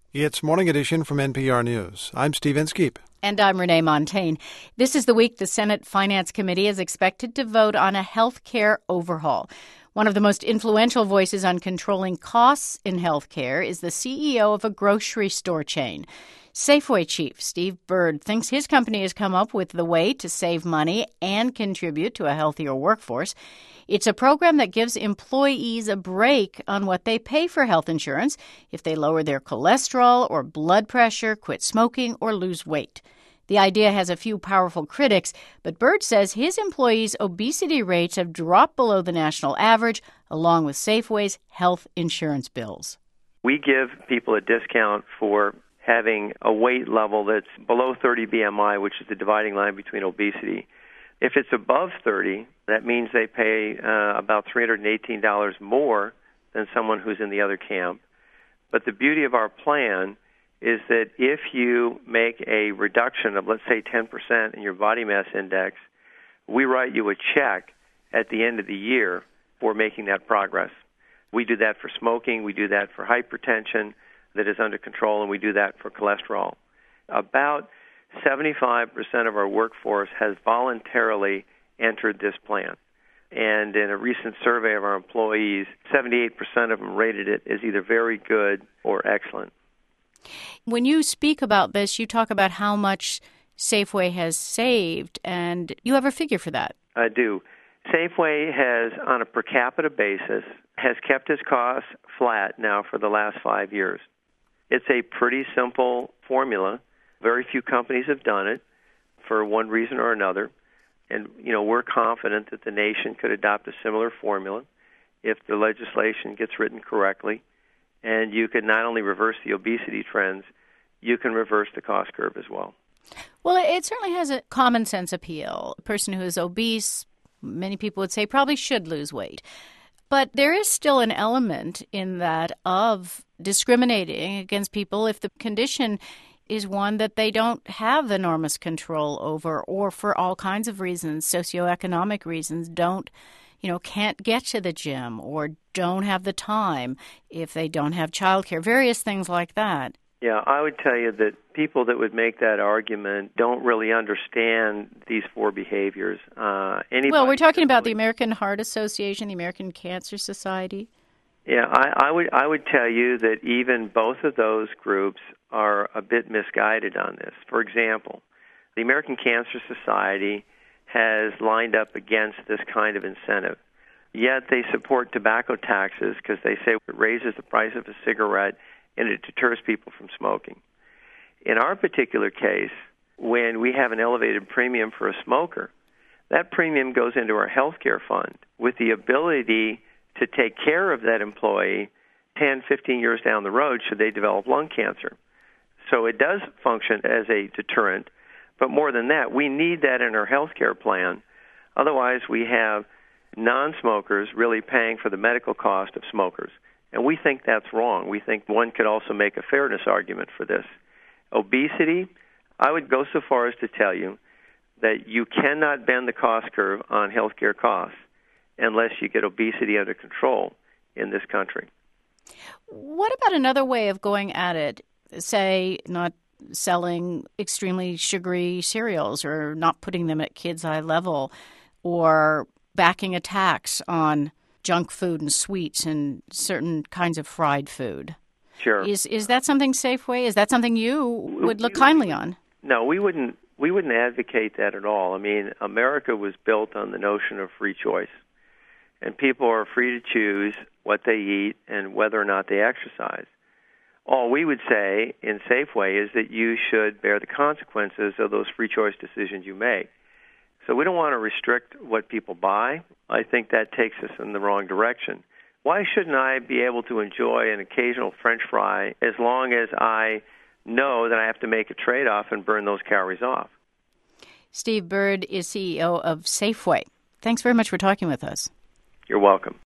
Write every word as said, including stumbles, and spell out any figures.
It's Morning Edition from N P R News. I'm Steve Inskeep. And I'm Renee Montaigne. This is the week the Senate Finance Committee is expected to vote on a health care overhaul. One of the most influential voices on controlling costs in health care is the C E O of a grocery store chain. Safeway chief Steve Bird thinks his company has come up with the way to save money and contribute to a healthier workforce. It's a program that gives employees a break on what they pay for health insurance if they lower their cholesterol or blood pressure, quit smoking, or lose weight. The idea has a few powerful critics, but Bird says his employees' obesity rates have dropped below the national average, along with Safeway's health insurance bills. We give people a discount for having a weight level that's below thirty B M I, which is the dividing line between obesity. If it's above thirty, that means they pay uh, about three hundred eighteen dollars more than someone who's in the other camp. But the beauty of our plan is that if you make a reduction of, let's say, ten percent in your body mass index, we write you a check at the end of the year for making that progress. We do that for smoking. We do that for hypertension that is under control, and we do that for cholesterol. About seventy-five percent of our workforce has voluntarily entered this plan. And in a recent survey of our employees, seventy-eight percent of them rated it as either very good or excellent. When you speak about this, you talk about how much Safeway has saved, and you have a figure for that. I do. Safeway has, on a per capita basis, has kept its costs flat now for the last five years. It's a pretty simple formula. Very few companies have done it for one reason or another. And, you know, we're confident that the nation could adopt a similar formula if the legislation gets written correctly. And you can not only reverse the obesity trends, you can reverse the cost curve as well. Well, it certainly has a common sense appeal. A person who is obese, many people would say, probably should lose weight. But there is still an element in that of discriminating against people if the condition is one that they don't have enormous control over, or for all kinds of reasons, socioeconomic reasons, don't, you know, can't get to the gym or don't have the time if they don't have childcare, various things like that. Yeah, I would tell you that people that would make that argument don't really understand these four behaviors. Uh, well, we're talking about the American Heart Association, the American Cancer Society. Yeah, I, I would I would tell you that even both of those groups are a bit misguided on this. For example, the American Cancer Society has lined up against this kind of incentive. Yet they support tobacco taxes because they say it raises the price of a cigarette and it deters people from smoking. In our particular case, when we have an elevated premium for a smoker, that premium goes into our health care fund with the ability to take care of that employee ten, fifteen years down the road should they develop lung cancer. So it does function as a deterrent, but more than that, we need that in our health care plan. Otherwise, we have non-smokers really paying for the medical cost of smokers. And we think that's wrong. We think one could also make a fairness argument for this. Obesity, I would go so far as to tell you that you cannot bend the cost curve on healthcare costs unless you get obesity under control in this country. What about another way of going at it? Say, not selling extremely sugary cereals or not putting them at kids' eye level, or backing a tax on junk food and sweets and certain kinds of fried food. Sure. Is is that something Safeway? Is that something you would look kindly on? No, we wouldn't. We wouldn't advocate that at all. I mean, America was built on the notion of free choice, and people are free to choose what they eat and whether or not they exercise. All we would say in Safeway is that you should bear the consequences of those free choice decisions you make. So we don't want to restrict what people buy. I think that takes us in the wrong direction. Why shouldn't I be able to enjoy an occasional French fry as long as I know that I have to make a trade-off and burn those calories off? Steve Bird is C E O of Safeway. Thanks very much for talking with us. You're welcome.